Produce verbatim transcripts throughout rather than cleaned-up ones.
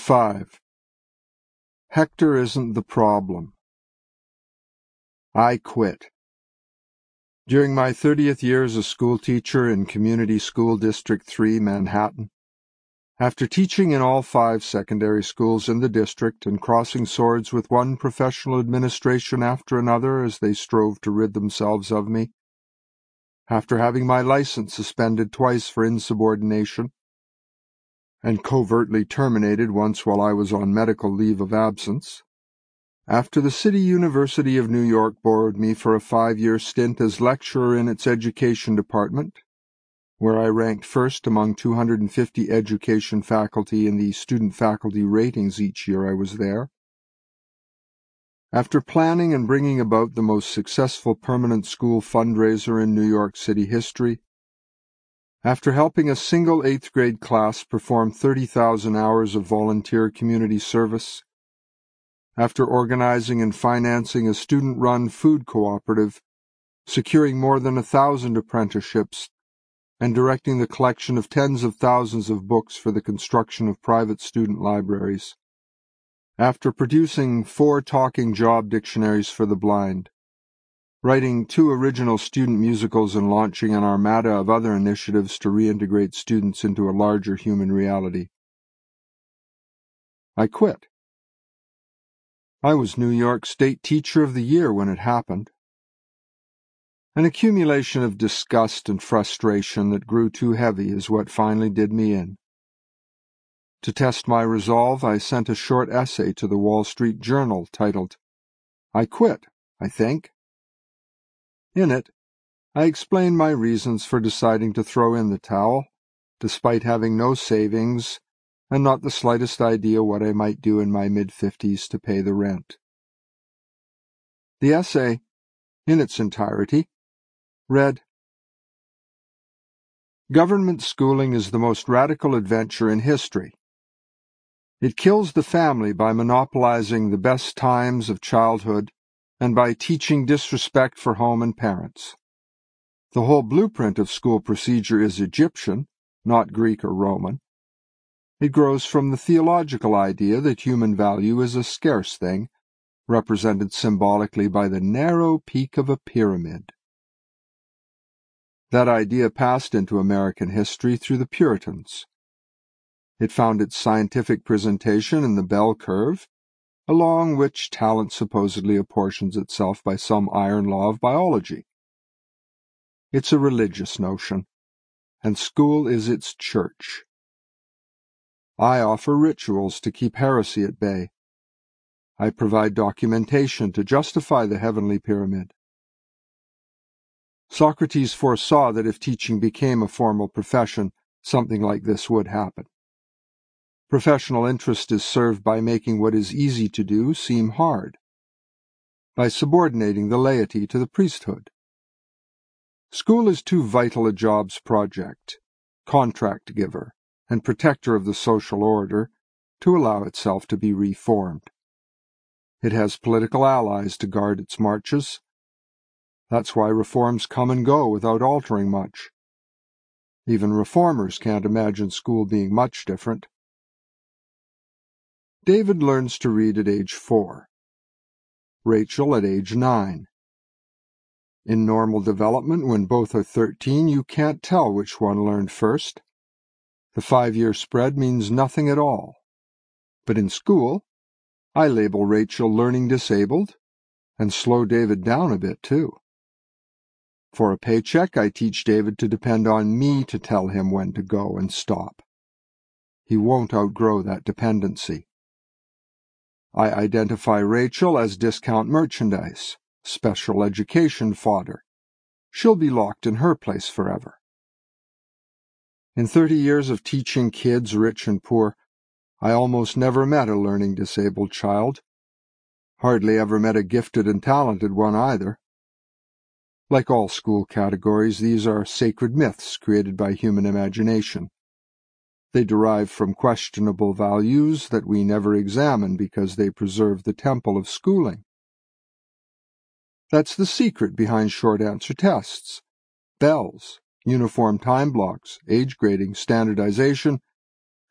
five. Hector isn't the problem. I quit. During my thirtieth year as a schoolteacher in Community School District three, Manhattan, after teaching in all five secondary schools in the district and crossing swords with one professional administration after another as they strove to rid themselves of me, after having my license suspended twice for insubordination, and covertly terminated once while I was on medical leave of absence, after the City University of New York borrowed me for a five-year stint as lecturer in its education department, where I ranked first among two hundred fifty education faculty in the student-faculty ratings each year I was there, after planning and bringing about the most successful permanent school fundraiser in New York City history, after helping a single eighth-grade class perform thirty thousand hours of volunteer community service, after organizing and financing a student-run food cooperative, securing more than a thousand apprenticeships, and directing the collection of tens of thousands of books for the construction of private student libraries, after producing four talking job dictionaries for the blind, writing two original student musicals and launching an armada of other initiatives to reintegrate students into a larger human reality, I quit. I was New York State Teacher of the Year when it happened. An accumulation of disgust and frustration that grew too heavy is what finally did me in. To test my resolve, I sent a short essay to the Wall Street Journal titled, "I Quit, I Think." In it, I explained my reasons for deciding to throw in the towel, despite having no savings and not the slightest idea what I might do in my mid-fifties to pay the rent. The essay, in its entirety, read, "Government schooling is the most radical adventure in history. It kills the family by monopolizing the best times of childhood and by teaching disrespect for home and parents. The whole blueprint of school procedure is Egyptian, not Greek or Roman. It grows from the theological idea that human value is a scarce thing, represented symbolically by the narrow peak of a pyramid. That idea passed into American history through the Puritans. It found its scientific presentation in the bell curve, along which talent supposedly apportions itself by some iron law of biology. It's a religious notion, and school is its church. I offer rituals to keep heresy at bay. I provide documentation to justify the heavenly pyramid. Socrates foresaw that if teaching became a formal profession, something like this would happen. Professional interest is served by making what is easy to do seem hard, by subordinating the laity to the priesthood. School is too vital a job's project, contract giver, and protector of the social order to allow itself to be reformed. It has political allies to guard its marches. That's why reforms come and go without altering much. Even reformers can't imagine school being much different. David learns to read at age four. Rachel at age nine. In normal development, when both are thirteen, you can't tell which one learned first. The five-year spread means nothing at all. But in school, I label Rachel learning disabled and slow David down a bit, too. For a paycheck, I teach David to depend on me to tell him when to go and stop. He won't outgrow that dependency. I identify Rachel as discount merchandise, special education fodder. She'll be locked in her place forever. In thirty years of teaching kids, rich and poor, I almost never met a learning disabled child. Hardly ever met a gifted and talented one either. Like all school categories, these are sacred myths created by human imagination. They derive from questionable values that we never examine because they preserve the temple of schooling. That's the secret behind short-answer tests, bells, uniform time blocks, age grading, standardization,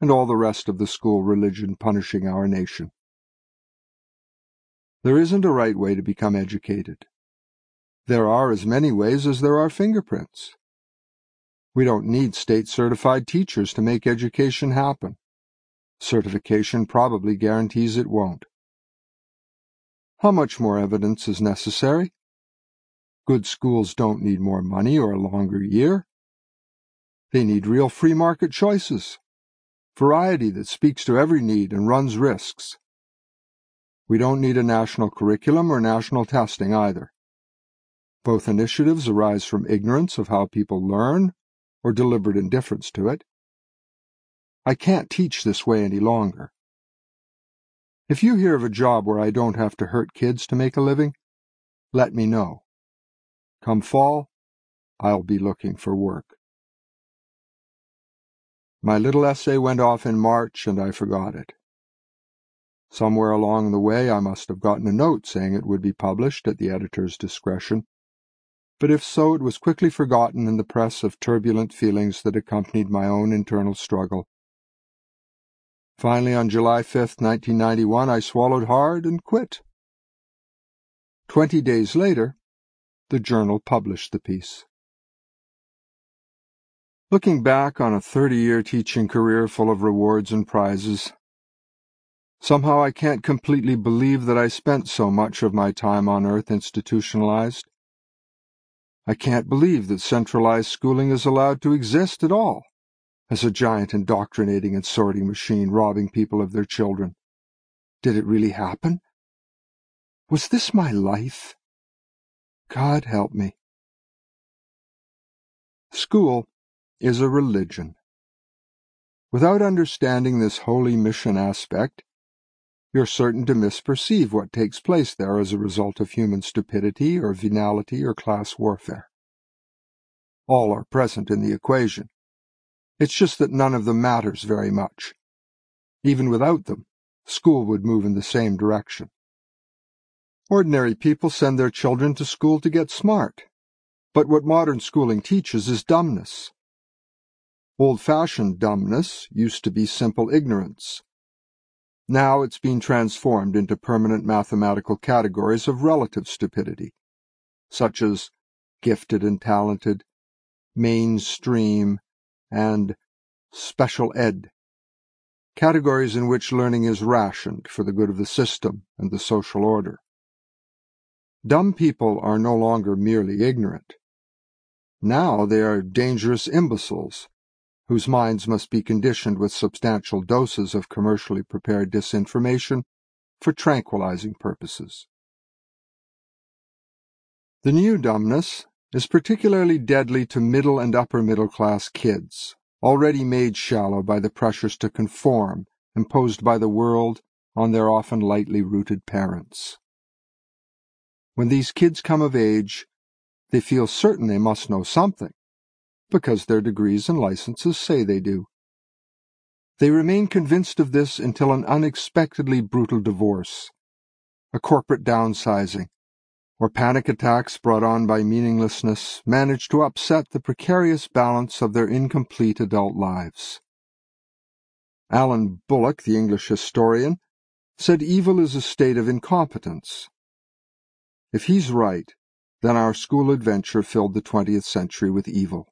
and all the rest of the school religion punishing our nation. There isn't a right way to become educated. There are as many ways as there are fingerprints. We don't need state-certified teachers to make education happen. Certification probably guarantees it won't. How much more evidence is necessary? Good schools don't need more money or a longer year. They need real free market choices, variety that speaks to every need and runs risks. We don't need a national curriculum or national testing either. Both initiatives arise from ignorance of how people learn or deliberate indifference to it. I can't teach this way any longer. If you hear of a job where I don't have to hurt kids to make a living, let me know. Come fall, I'll be looking for work. My little essay went off in March and I forgot it. Somewhere along the way I must have gotten a note saying it would be published at the editor's discretion, but if so, it was quickly forgotten in the press of turbulent feelings that accompanied my own internal struggle. Finally, on July fifth, nineteen ninety-one, I swallowed hard and quit. Twenty days later, the journal published the piece. Looking back on a thirty-year teaching career full of rewards and prizes, somehow I can't completely believe that I spent so much of my time on earth institutionalized. I can't believe that centralized schooling is allowed to exist at all, as a giant indoctrinating and sorting machine robbing people of their children. Did it really happen? Was this my life? God help me. School is a religion. Without understanding this holy mission aspect, you're certain to misperceive what takes place there as a result of human stupidity or venality or class warfare. All are present in the equation. It's just that none of them matters very much. Even without them, school would move in the same direction. Ordinary people send their children to school to get smart, but what modern schooling teaches is dumbness. Old-fashioned dumbness used to be simple ignorance. Now it's been transformed into permanent mathematical categories of relative stupidity, such as gifted and talented, mainstream, and special ed, categories in which learning is rationed for the good of the system and the social order. Dumb people are no longer merely ignorant. Now they are dangerous imbeciles, whose minds must be conditioned with substantial doses of commercially prepared disinformation for tranquilizing purposes. The new dumbness is particularly deadly to middle and upper middle class kids, already made shallow by the pressures to conform imposed by the world on their often lightly rooted parents. When these kids come of age, they feel certain they must know something, because their degrees and licenses say they do. They remain convinced of this until an unexpectedly brutal divorce, a corporate downsizing, or panic attacks brought on by meaninglessness manage to upset the precarious balance of their incomplete adult lives. Alan Bullock, the English historian, said evil is a state of incompetence. If he's right, then our school adventure filled the twentieth century with evil.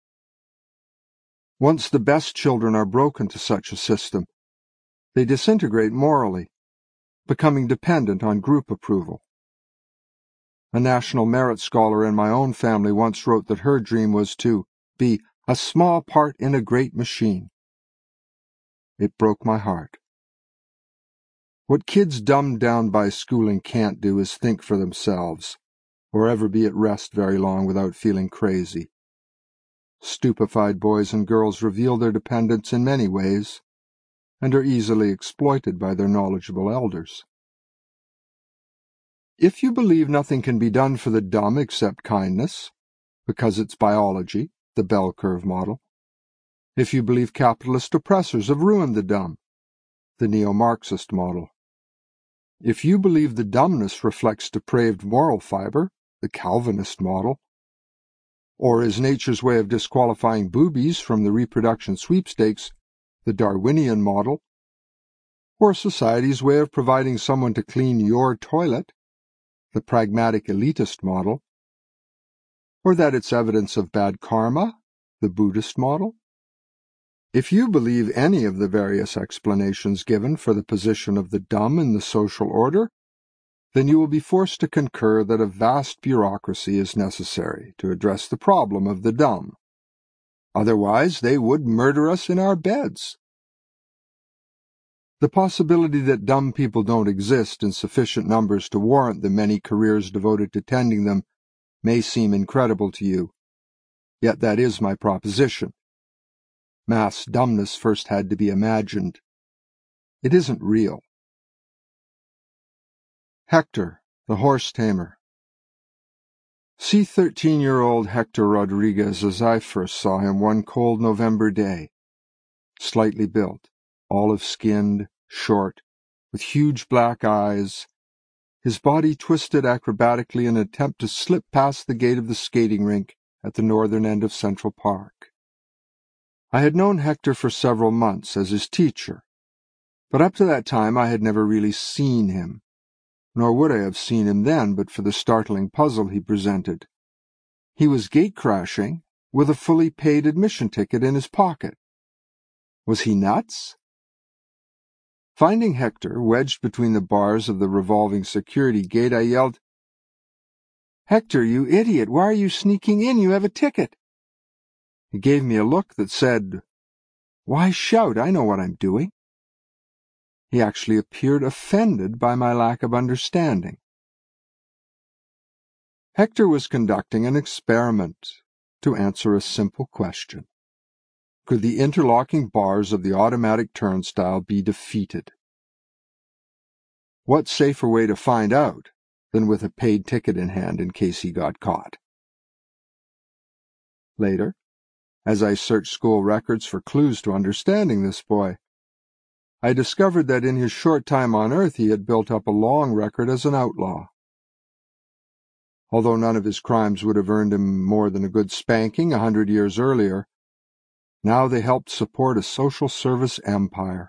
Once the best children are broken to such a system, they disintegrate morally, becoming dependent on group approval. A national merit scholar in my own family once wrote that her dream was to be a small part in a great machine. It broke my heart. What kids dumbed down by schooling can't do is think for themselves, or ever be at rest very long without feeling crazy. Stupefied boys and girls reveal their dependence in many ways, and are easily exploited by their knowledgeable elders. If you believe nothing can be done for the dumb except kindness, because it's biology, the bell curve model, if you believe capitalist oppressors have ruined the dumb, the neo-Marxist model, if you believe the dumbness reflects depraved moral fiber, the Calvinist model, or is nature's way of disqualifying boobies from the reproduction sweepstakes, the Darwinian model, or society's way of providing someone to clean your toilet, the pragmatic elitist model, or that it's evidence of bad karma, the Buddhist model. If you believe any of the various explanations given for the position of the dumb in the social order, then you will be forced to concur that a vast bureaucracy is necessary to address the problem of the dumb. Otherwise, they would murder us in our beds. The possibility that dumb people don't exist in sufficient numbers to warrant the many careers devoted to tending them may seem incredible to you. Yet that is my proposition. Mass dumbness first had to be imagined. It isn't real. Hector, the horse tamer. See thirteen-year-old Hector Rodriguez as I first saw him one cold November day. Slightly built, olive-skinned, short, with huge black eyes, his body twisted acrobatically in an attempt to slip past the gate of the skating rink at the northern end of Central Park. I had known Hector for several months as his teacher, but up to that time I had never really seen him, nor would I have seen him then but for the startling puzzle he presented. He was gate-crashing with a fully paid admission ticket in his pocket. Was he nuts? Finding Hector wedged between the bars of the revolving security gate, I yelled, "Hector, you idiot, why are you sneaking in? You have a ticket." He gave me a look that said, "Why shout? I know what I'm doing." He actually appeared offended by my lack of understanding. Hector was conducting an experiment to answer a simple question. Could the interlocking bars of the automatic turnstile be defeated? What safer way to find out than with a paid ticket in hand in case he got caught? Later, as I searched school records for clues to understanding this boy, I discovered that in his short time on Earth he had built up a long record as an outlaw. Although none of his crimes would have earned him more than a good spanking a hundred years earlier, now they helped support a social service empire.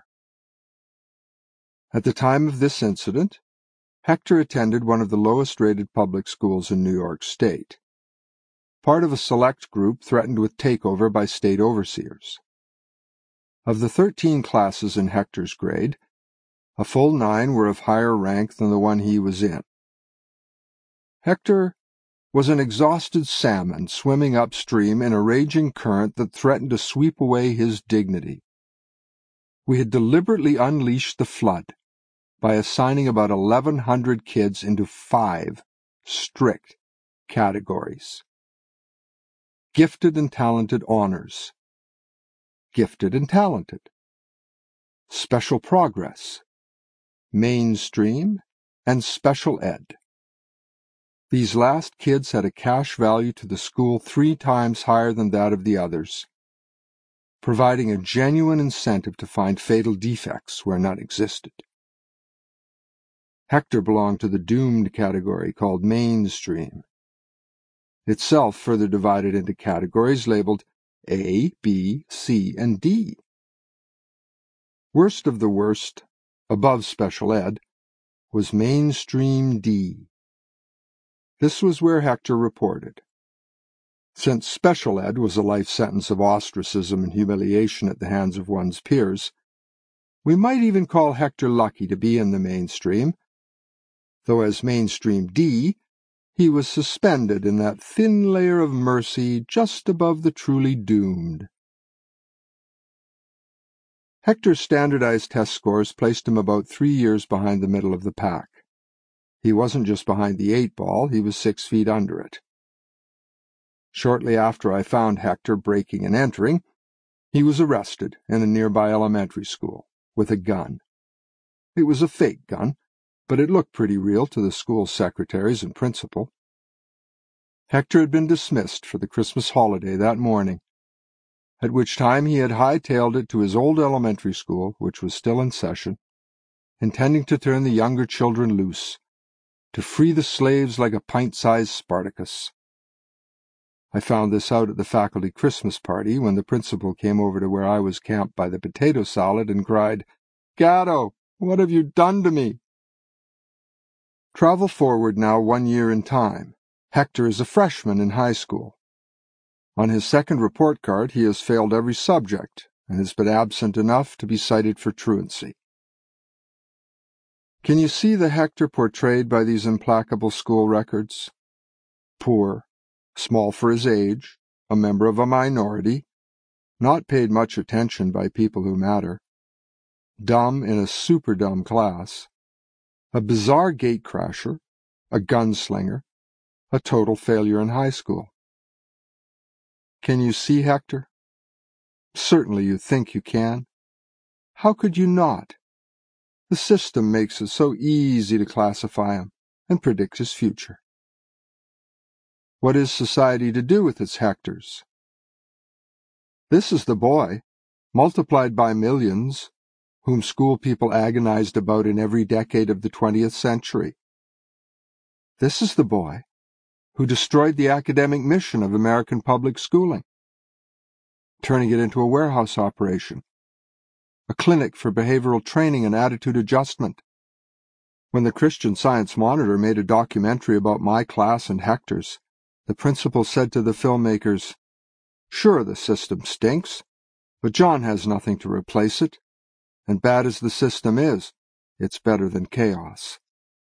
At the time of this incident, Hector attended one of the lowest-rated public schools in New York State, part of a select group threatened with takeover by state overseers. Of the thirteen classes in Hector's grade, a full nine were of higher rank than the one he was in. Hector was an exhausted salmon swimming upstream in a raging current that threatened to sweep away his dignity. We had deliberately unleashed the flood by assigning about eleven hundred kids into five strict categories. Gifted and talented honors. Gifted and talented. Special progress. Mainstream and special ed. These last kids had a cash value to the school three times higher than that of the others, providing a genuine incentive to find fatal defects where none existed. Hector belonged to the doomed category called mainstream, itself further divided into categories labeled A, B, C, and D. Worst of the worst, above special ed, was mainstream D. This was where Hector reported. Since special ed was a life sentence of ostracism and humiliation at the hands of one's peers, we might even call Hector lucky to be in the mainstream, though as mainstream D, he was suspended in that thin layer of mercy just above the truly doomed. Hector's standardized test scores placed him about three years behind the middle of the pack. He wasn't just behind the eight ball, he was six feet under it. Shortly after I found Hector breaking and entering, he was arrested in a nearby elementary school with a gun. It was a fake gun, but it looked pretty real to the school's secretaries and principal. Hector had been dismissed for the Christmas holiday that morning, at which time he had hightailed it to his old elementary school, which was still in session, intending to turn the younger children loose, to free the slaves like a pint-sized Spartacus. I found this out at the faculty Christmas party when the principal came over to where I was camped by the potato salad and cried, "Gatto, what have you done to me?" Travel forward now one year in time. Hector is a freshman in high school. On his second report card, he has failed every subject and has been absent enough to be cited for truancy. Can you see the Hector portrayed by these implacable school records? Poor, small for his age, a member of a minority, not paid much attention by people who matter, dumb in a super dumb class, a bizarre gatecrasher, a gunslinger, a total failure in high school. Can you see Hector? Certainly you think you can. How could you not? The system makes it so easy to classify him and predict his future. What is society to do with its Hectors? This is the boy, multiplied by millions, whom school people agonized about in every decade of the twentieth century. This is the boy who destroyed the academic mission of American public schooling, turning it into a warehouse operation, a clinic for behavioral training and attitude adjustment. When the Christian Science Monitor made a documentary about my class and Hector's, the principal said to the filmmakers, "Sure, the system stinks, but John has nothing to replace it, and bad as the system is, it's better than chaos."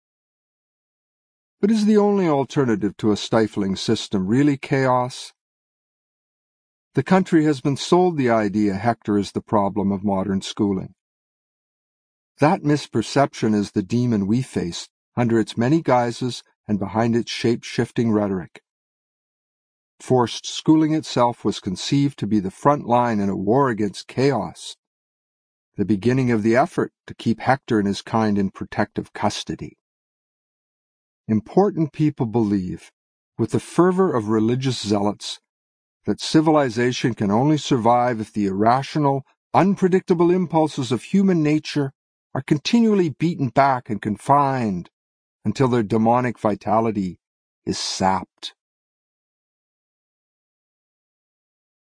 But is the only alternative to a stifling system really chaos? The country has been sold the idea Hector is the problem of modern schooling. That misperception is the demon we face under its many guises and behind its shape-shifting rhetoric. Forced schooling itself was conceived to be the front line in a war against chaos, the beginning of the effort to keep Hector and his kind in protective custody. Important people believe, with the fervor of religious zealots, that civilization can only survive if the irrational, unpredictable impulses of human nature are continually beaten back and confined until their demonic vitality is sapped.